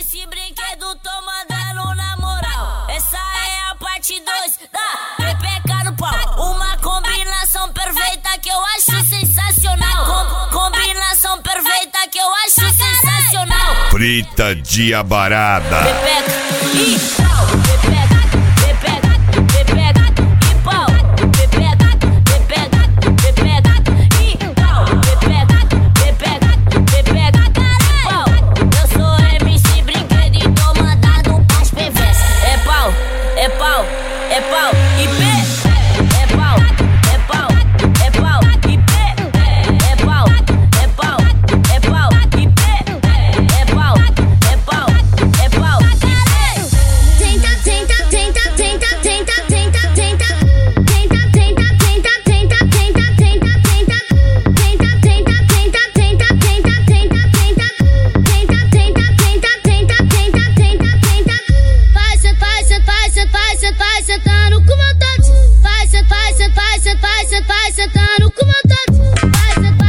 esse brinquedo, tô mandando na moral. Essa é a parte 2 da pepeca no pau. Uma combinação perfeita que eu acho sensacional. Combinação perfeita que eu acho sensacional. Frita de abarada. Pepeca e pau. Pepeca, pepeca, pepeca e pau. Pepeca, pepeca, pepeca e pau. Pepeca, pepeca, pepeca e pau. Eu sou MC Brinquedo e tô mandando pras PVs. É pau, é pau, é pau e pé. É pau, é pau, é pau e pé. É pau, é pau, é pau e pé. É pau, é pau, é pau e pé. Tenta, tenta, tenta, tenta, tenta, tenta, tenta. Tenta, tenta, tenta, tenta, tenta, tenta, tenta. Tenta, tenta, tenta, tenta, tenta, tenta, tenta. Tenta, tenta, tenta, tenta, tenta, tenta, tenta. Vai sentando com vontade. Vai sentando com vontade. Vai sentando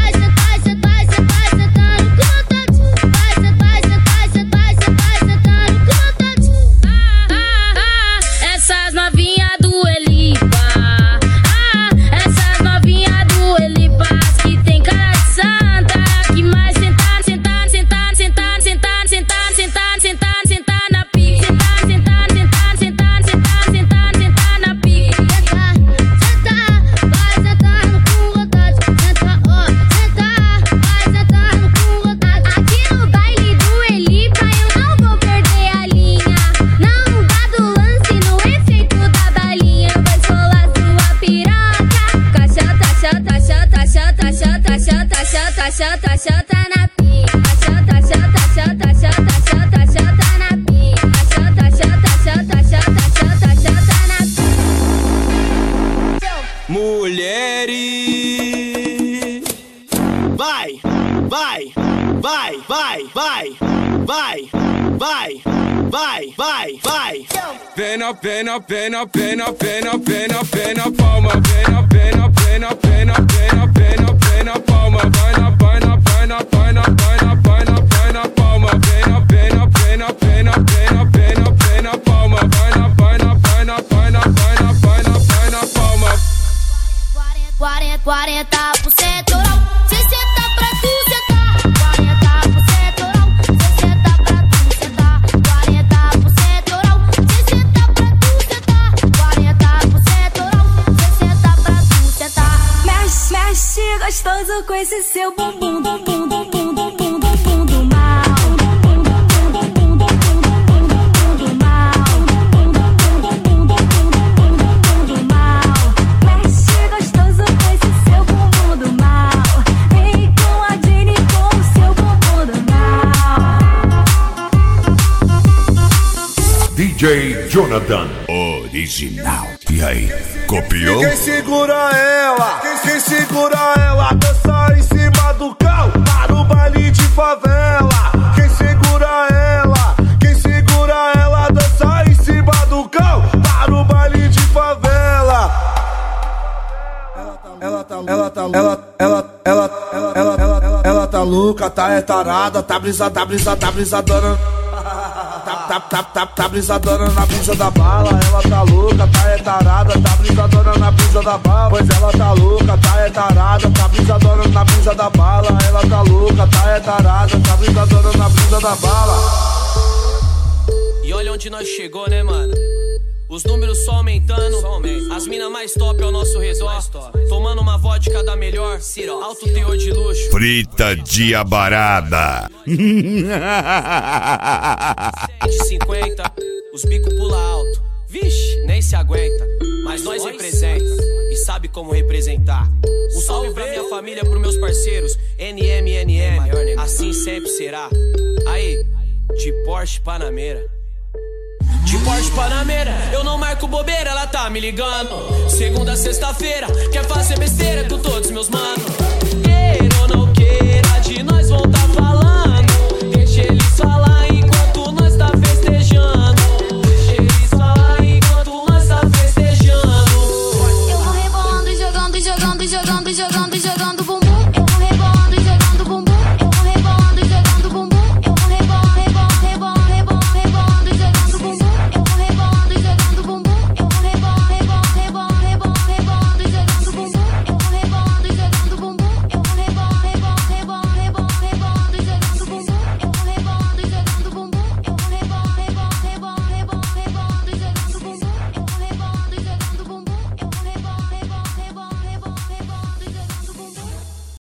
com vontade. Vai sentando com vontade. Essas novinhas do Elipa. Essas novinhas do Elipa que tem cara de santa. Que mais sentar, sentar, sentar, sentar, sentar, sentar, sentar, sentar, sentar na pique. Sentar, sentar, sentar, sentar, sentar, sentar, sentar na pique. Sentar, vai sentando com vontade. Senta, ó, sentar, vai sentando com vontade. Aqui no baile do Elipa eu não vou perder a linha. Não dá do lance no efeito da balinha. Vai solar sua piroca. Cachota, chota, chota, chota, chota, chota, chota, chota, chota na pique. Cachota, chota, chota, chota, chota, chota na pique. Cachota, chota, chota, chota, chota, chota na pique. Mulheres, vai, vai, vai, vai, vai, vai, vai, vai, vai, vai. Pena, pena, pena, pena, pena, pena, pena, palma. Pena, pena, pena, pena, pena, pena, pena, palma. Vai na, vai na, vai na, vai na, vai na, vai na, vai na, palma. Pena, pena, pena, pena, pena, pena, pena, palma. Vai na, vai na, vai na, vai na, vai na, vai na, vai na, palma. 40% oral, 60 pra tu sentar. 40% oral, 60 pra tu sentar. 40% oral, 60 pra tu sentar. 40% oral, 60 pra tu sentar. Mexe, mexe gostoso com esse seu bumbum, bumbum, bumbum, bumbum, bumbum do mal. Mexe gostoso com esse seu bumbum do mal. Vem com a Jenny com o seu bumbum do mal. DJ Jonathan original. E aí, copiou? Quem segura ela? Quem segura ela? Dança em cima do cal para o baile de favela. Quem segura ela? Quem segura ela? Dança em cima do cal para o baile de favela. Ela tá louca, tá tarada, tá brisadona. Tá brisadona na brisa da bala. Ela tá louca, tá tarada, tá brisadona na brisa da bala. Pois ela tá louca, tá tarada, tá brisadona na brisa da bala. Ela tá louca, tá tarada, tá brisadona na brisa da bala. E olha onde nós chegou, né, mano? Os números só aumentando, as mina mais top ao nosso redor. Tomando uma vodka da melhor, alto teor de luxo. Frita de abarada. De 50, os bicos pula alto. Vixe, nem se aguenta. Mas nós representa e sabe como representar. Um salve pra minha família, pros meus parceiros NMNM, assim sempre será. Aí, de Porsche Panamera. De Porsche Panamera, eu não marco bobeira, ela tá me ligando. Segunda, sexta-feira, quer fazer besteira com todos meus manos.